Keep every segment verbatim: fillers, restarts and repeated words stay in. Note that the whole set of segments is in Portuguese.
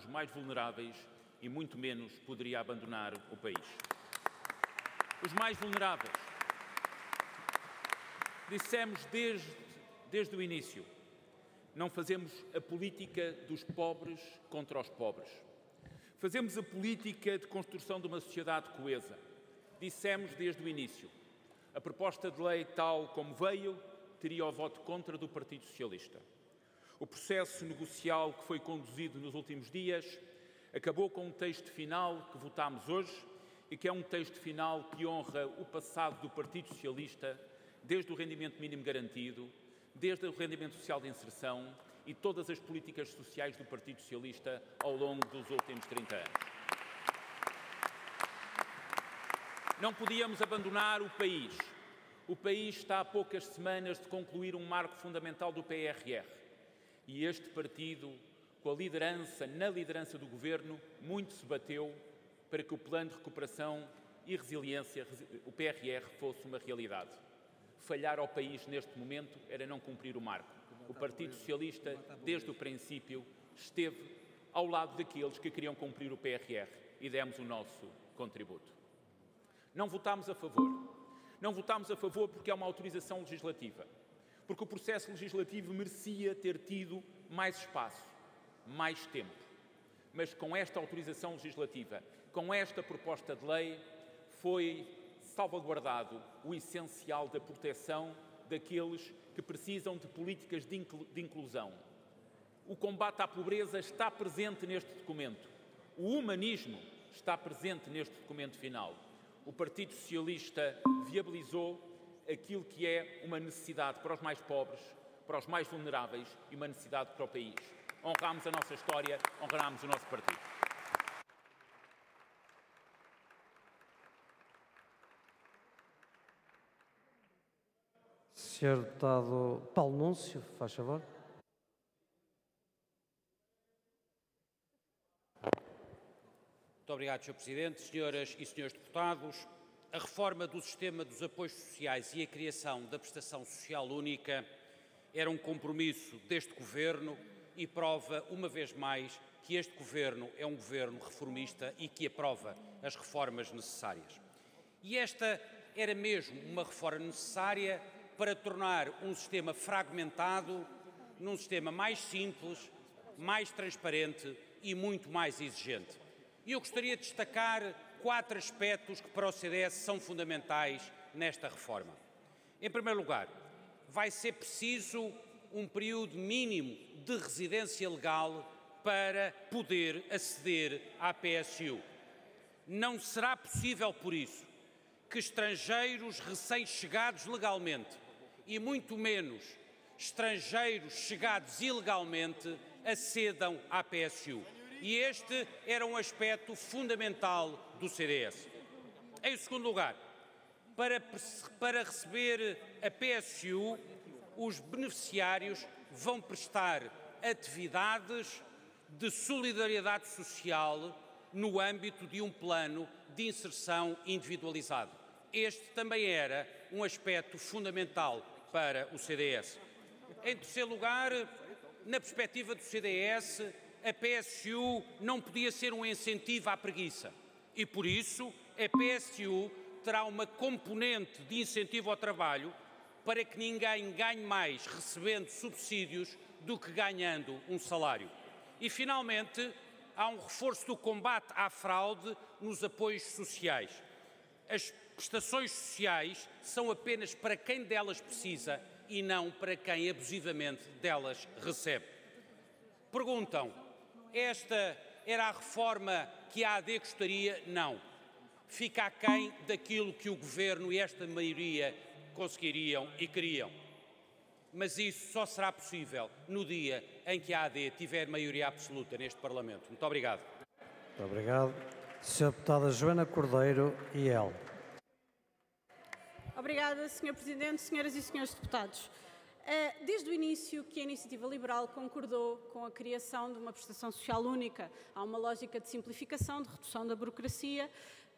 os mais vulneráveis e muito menos poderia abandonar o país. Os mais vulneráveis. Dissemos desde, desde o início, não fazemos a política dos pobres contra os pobres. Fazemos a política de construção de uma sociedade coesa. Dissemos desde o início, a proposta de lei tal como veio teria o voto contra do Partido Socialista. O processo negocial que foi conduzido nos últimos dias acabou com um texto final que votámos hoje e que é um texto final que honra o passado do Partido Socialista, desde o rendimento mínimo garantido, desde o rendimento social de inserção e todas as políticas sociais do Partido Socialista ao longo dos últimos trinta anos. Não podíamos abandonar o país. O país está a poucas semanas de concluir um marco fundamental do P R R. E este partido, com a liderança, na liderança do Governo, muito se bateu para que o Plano de Recuperação e Resiliência, o P R R, fosse uma realidade. Falhar ao país neste momento era não cumprir o marco. O Partido Socialista, desde o princípio, esteve ao lado daqueles que queriam cumprir o P R R e demos o nosso contributo. Não votámos a favor. Não votámos a favor porque é uma autorização legislativa. Porque o processo legislativo merecia ter tido mais espaço, mais tempo. Mas com esta autorização legislativa, com esta proposta de lei, foi salvaguardado o essencial da proteção daqueles que precisam de políticas de, inclu de inclusão. O combate à pobreza está presente neste documento. O humanismo está presente neste documento final. O Partido Socialista viabilizou aquilo que é uma necessidade para os mais pobres, para os mais vulneráveis e uma necessidade para o país. Honramos a nossa história, honramos o nosso partido. senhor Deputado Paulo Núncio, faz favor. Muito obrigado, senhor Presidente. Senhoras e senhores deputados, a reforma do sistema dos apoios sociais e a criação da prestação social única era um compromisso deste Governo e prova, uma vez mais, que este Governo é um Governo reformista e que aprova as reformas necessárias. E esta era mesmo uma reforma necessária para tornar um sistema fragmentado num sistema mais simples, mais transparente e muito mais exigente. E eu gostaria de destacar quatro aspectos que para o C D S são fundamentais nesta reforma. Em primeiro lugar, vai ser preciso um período mínimo de residência legal para poder aceder à P S U. Não será possível, por isso, que estrangeiros recém-chegados legalmente e muito menos estrangeiros chegados ilegalmente acedam à P S U. E este era um aspecto fundamental do C D S. Em segundo lugar, para, para receber a P S U, os beneficiários vão prestar atividades de solidariedade social no âmbito de um plano de inserção individualizado. Este também era um aspecto fundamental para o C D S. Em terceiro lugar, na perspectiva do C D S, a P S U não podia ser um incentivo à preguiça e, por isso, a P S U terá uma componente de incentivo ao trabalho para que ninguém ganhe mais recebendo subsídios do que ganhando um salário. E, finalmente, há um reforço do combate à fraude nos apoios sociais. As prestações sociais são apenas para quem delas precisa e não para quem abusivamente delas recebe. Perguntam, esta era a reforma que a AD gostaria? Não. Fica aquém daquilo que o Governo e esta maioria conseguiriam e queriam. Mas isso só será possível no dia em que a AD tiver maioria absoluta neste Parlamento. Muito obrigado. Muito obrigado. senhora Deputada Joana Cordeiro e L. Obrigada, senhor Presidente, senhoras e senhores deputados. Desde o início que a Iniciativa Liberal concordou com a criação de uma prestação social única, há uma lógica de simplificação, de redução da burocracia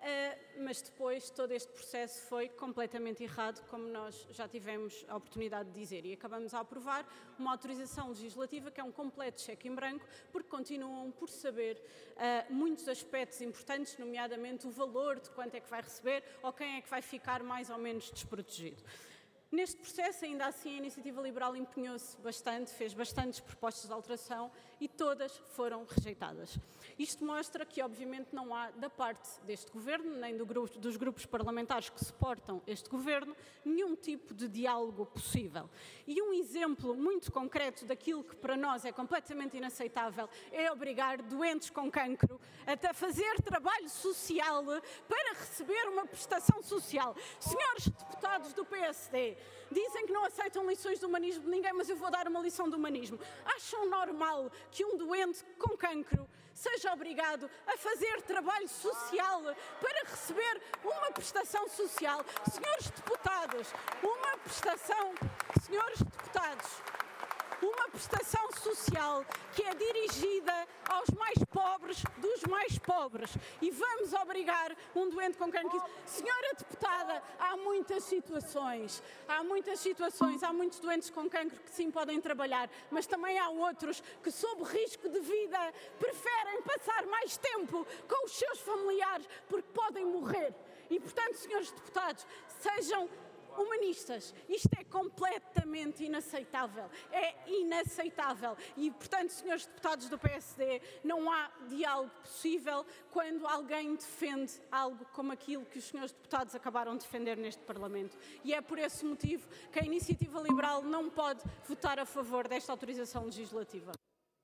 mas depois todo este processo foi completamente errado, como nós já tivemos a oportunidade de dizer, e acabamos a aprovar uma autorização legislativa que é um completo cheque em branco, porque continuam por saber uh, muitos aspectos importantes, nomeadamente o valor de quanto é que vai receber ou quem é que vai ficar mais ou menos desprotegido. Neste processo, ainda assim, a Iniciativa Liberal empenhou-se bastante, fez bastantes propostas de alteração e todas foram rejeitadas. Isto mostra que, obviamente, não há, da parte deste Governo, nem do grupo, dos grupos parlamentares que suportam este Governo, nenhum tipo de diálogo possível. E um exemplo muito concreto daquilo que para nós é completamente inaceitável é obrigar doentes com cancro a fazer trabalho social para receber uma prestação social. Senhores deputados do P S D, dizem que não aceitam lições de humanismo de ninguém, mas eu vou dar uma lição de humanismo. Acham normal que um doente com cancro seja obrigado a fazer trabalho social para receber uma prestação social? Senhores deputados, uma prestação, senhores deputados, uma prestação social que é dirigida aos mais pobres dos mais pobres. E vamos obrigar um doente com cancro. Senhora deputada, há muitas situações, há muitas situações, há muitos doentes com cancro que sim podem trabalhar, mas também há outros que, sob risco de vida, preferem passar mais tempo com os seus familiares porque podem morrer. E, portanto, senhores deputados, sejam humanistas. Isto é completamente inaceitável. É inaceitável. E, portanto, senhores deputados do P S D, não há diálogo possível quando alguém defende algo como aquilo que os senhores deputados acabaram de defender neste Parlamento. E é por esse motivo que a Iniciativa Liberal não pode votar a favor desta autorização legislativa.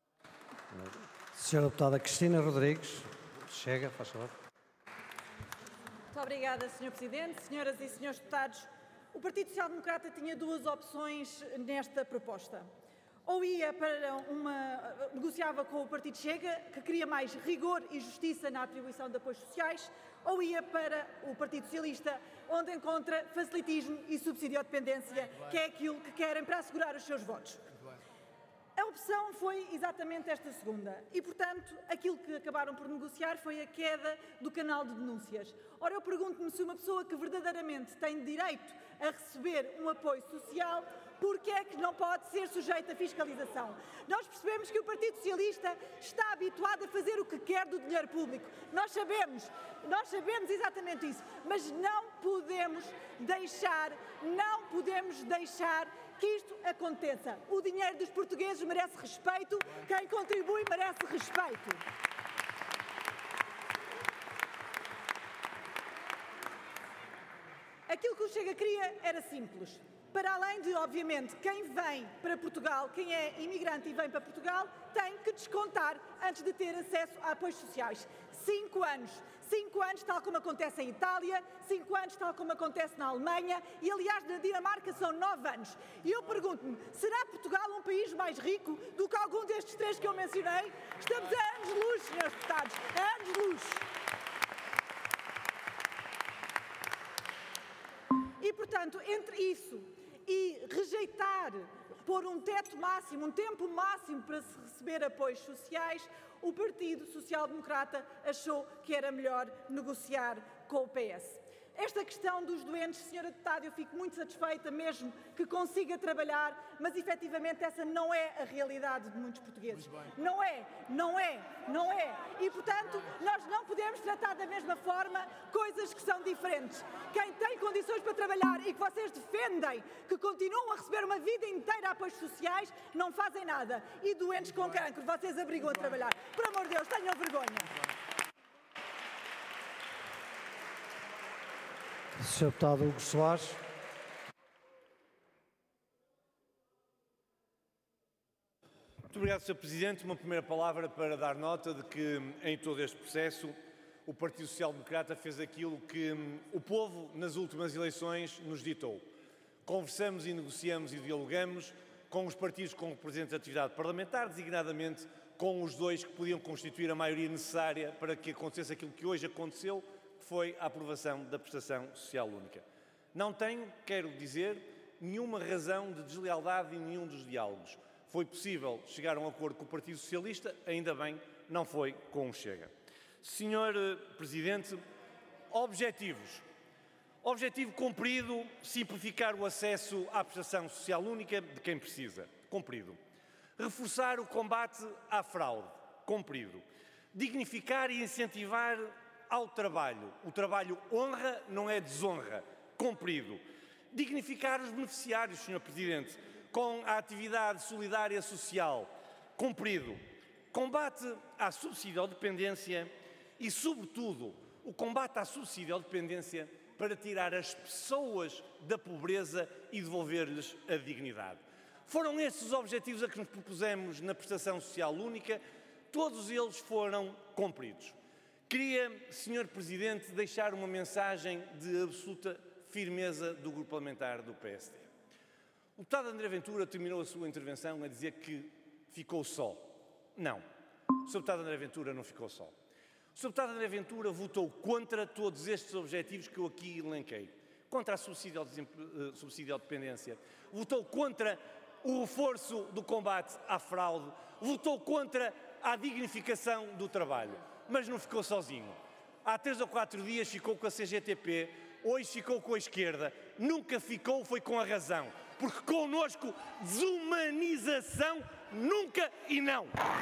Senhora Deputada Cristina Rodrigues, chega, faz favor. Muito obrigada, senhor Presidente. Senhoras e senhores deputados, o Partido Social Democrata tinha duas opções nesta proposta. Ou ia para uma... negociava com o Partido Chega, que queria mais rigor e justiça na atribuição de apoios sociais, ou ia para o Partido Socialista, onde encontra facilitismo e subsidiodependência, que é aquilo que querem para assegurar os seus votos. A opção foi exatamente esta segunda e, portanto, aquilo que acabaram por negociar foi a queda do canal de denúncias. Ora, eu pergunto-me se uma pessoa que verdadeiramente tem direito a receber um apoio social, porque é que não pode ser sujeita a fiscalização? Nós percebemos que o Partido Socialista está habituado a fazer o que quer do dinheiro público. Nós sabemos, nós sabemos exatamente isso, mas não podemos deixar, não podemos deixar que isto aconteça. O dinheiro dos portugueses merece respeito, quem contribui merece respeito. Aquilo que o Chega queria era simples. Para além de, obviamente, quem vem para Portugal, quem é imigrante e vem para Portugal, tem que descontar antes de ter acesso a apoios sociais. Cinco anos. Cinco anos, tal como acontece em Itália, cinco anos, tal como acontece na Alemanha e, aliás, na Dinamarca são nove anos. E eu pergunto-me, será Portugal um país mais rico do que algum destes três que eu mencionei? Estamos a anos-luz, senhores deputados, a anos-luz. E, portanto, entre isso e rejeitar, pôr um teto máximo, um tempo máximo para se receber apoios sociais, o Partido Social Democrata achou que era melhor negociar com o P S. Esta questão dos doentes, senhora deputada, eu fico muito satisfeita mesmo que consiga trabalhar, mas efetivamente essa não é a realidade de muitos portugueses. Não é, não é, não é. E, portanto, nós não podemos tratar da mesma forma coisas que são diferentes. Quem tem condições para trabalhar e que vocês defendem, que continuam a receber uma vida inteira apoios sociais, não fazem nada. E doentes com cancro, vocês obrigam a trabalhar. Por amor de Deus, tenham vergonha. senhor Deputado Hugo Soares. Muito obrigado, senhor Presidente. Uma primeira palavra para dar nota de que, em todo este processo, o Partido Social Democrata fez aquilo que o povo, nas últimas eleições, nos ditou. Conversamos e negociamos e dialogamos com os partidos com representatividade parlamentar, designadamente com os dois que podiam constituir a maioria necessária para que acontecesse aquilo que hoje aconteceu, que foi a aprovação da prestação social única. Não tenho, quero dizer, nenhuma razão de deslealdade em nenhum dos diálogos. Foi possível chegar a um acordo com o Partido Socialista, ainda bem, não foi com o Chega. senhor Presidente, Objetivos. Objetivo cumprido, simplificar o acesso à prestação social única de quem precisa. Cumprido. Reforçar o combate à fraude. Cumprido. Dignificar e incentivar ao trabalho. O trabalho honra, não é desonra. Cumprido. Dignificar os beneficiários, senhor Presidente, com a atividade solidária social. Cumprido. Combate à subsidiodependência e, sobretudo, o combate à subsidiodependência para tirar as pessoas da pobreza e devolver-lhes a dignidade. Foram estes os objetivos a que nos propusemos na prestação social única, todos eles foram cumpridos. Queria, senhor Presidente, deixar uma mensagem de absoluta firmeza do Grupo Parlamentar do P S D. O deputado André Ventura terminou a sua intervenção a dizer que ficou só. Não, o senhor deputado André Ventura não ficou só. O senhor deputado André Ventura votou contra todos estes objetivos que eu aqui elenquei. Contra a subsidiodependência, votou contra o reforço do combate à fraude, votou contra a dignificação do trabalho. Mas não ficou sozinho. Há três ou quatro dias ficou com a C G T P, hoje ficou com a esquerda, nunca ficou, foi com a razão. Porque connosco, desumanização nunca e não.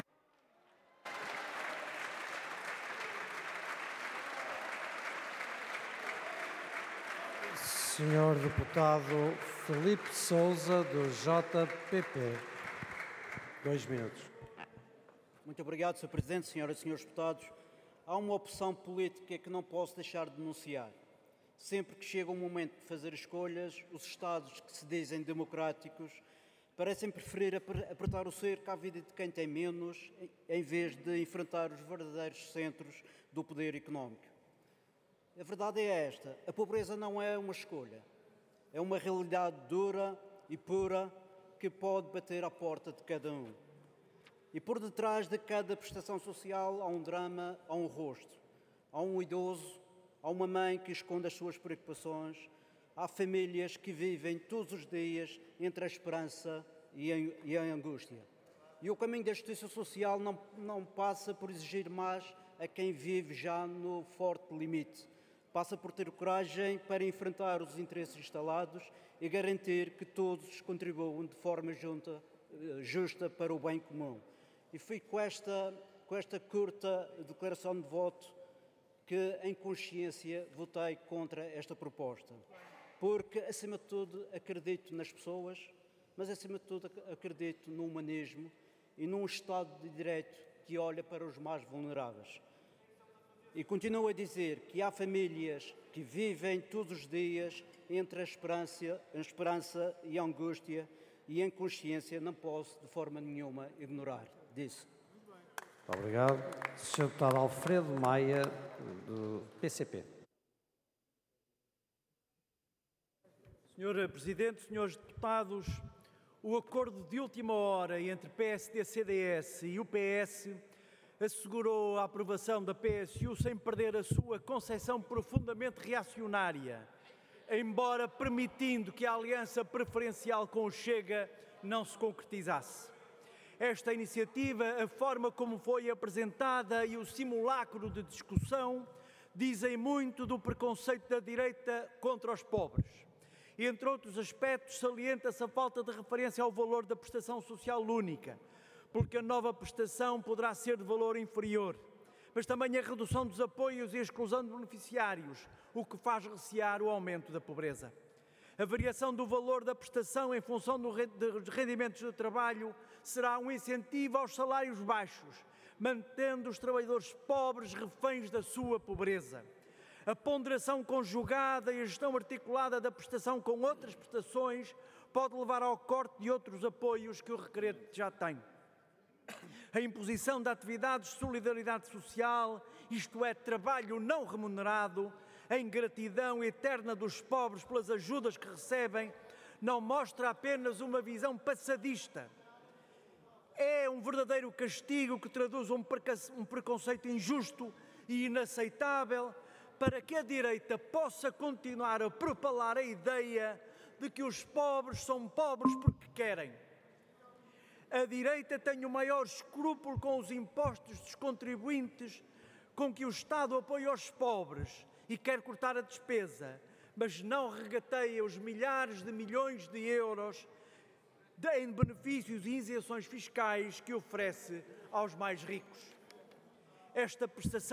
Senhor Deputado Filipe Sousa, do J P P. Dois minutos. Muito obrigado, senhor Presidente, senhoras e senhores deputados. Há uma opção política que não posso deixar de denunciar. Sempre que chega o momento de fazer escolhas, os Estados que se dizem democráticos parecem preferir apertar o cerco à vida de quem tem menos, em vez de enfrentar os verdadeiros centros do poder económico. A verdade é esta: a pobreza não é uma escolha, é uma realidade dura e pura que pode bater à porta de cada um. E por detrás de cada prestação social há um drama, há um rosto, há um idoso, há uma mãe que esconde as suas preocupações, há famílias que vivem todos os dias entre a esperança e a, e a angústia. E o caminho da justiça social não, não passa por exigir mais a quem vive já no forte limite. Passa por ter coragem para enfrentar os interesses instalados e garantir que todos contribuam de forma junta, justa para o bem comum. E foi com esta, com esta curta declaração de voto que, em consciência, votei contra esta proposta. Porque, acima de tudo, acredito nas pessoas, mas, acima de tudo, acredito no humanismo e num Estado de Direito que olha para os mais vulneráveis. E continuo a dizer que há famílias que vivem todos os dias entre a esperança, a esperança e a angústia, e em consciência não posso de forma nenhuma ignorar disso. Muito obrigado. senhor Deputado Alfredo Maia, do P C P. senhor Presidente, senhores deputados, o acordo de última hora entre P S D C D S e o P S assegurou a aprovação da P S U sem perder a sua concepção profundamente reacionária, embora permitindo que a aliança preferencial com o Chega não se concretizasse. Esta iniciativa, a forma como foi apresentada e o simulacro de discussão dizem muito do preconceito da direita contra os pobres. Entre outros aspectos, salienta-se a falta de referência ao valor da prestação social única, porque a nova prestação poderá ser de valor inferior, mas também a redução dos apoios e a exclusão de beneficiários, o que faz recear o aumento da pobreza. A variação do valor da prestação em função dos rendimentos do trabalho será um incentivo aos salários baixos, mantendo os trabalhadores pobres reféns da sua pobreza. A ponderação conjugada e a gestão articulada da prestação com outras prestações pode levar ao corte de outros apoios que o requerente já tem. A imposição de atividades de solidariedade social, isto é, trabalho não remunerado, a ingratidão eterna dos pobres pelas ajudas que recebem, não mostra apenas uma visão passadista. É um verdadeiro castigo que traduz um preconceito injusto e inaceitável para que a direita possa continuar a propalar a ideia de que os pobres são pobres porque querem. A direita tem o maior escrúpulo com os impostos dos contribuintes com que o Estado apoia os pobres e quer cortar a despesa, mas não regateia os milhares de milhões de euros em benefícios e isenções fiscais que oferece aos mais ricos. Esta prestação